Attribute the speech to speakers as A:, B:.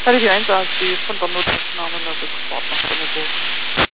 A: Charlie 1 ASB von der Notaufnahme nach Rückfahrt nach Sonneburg.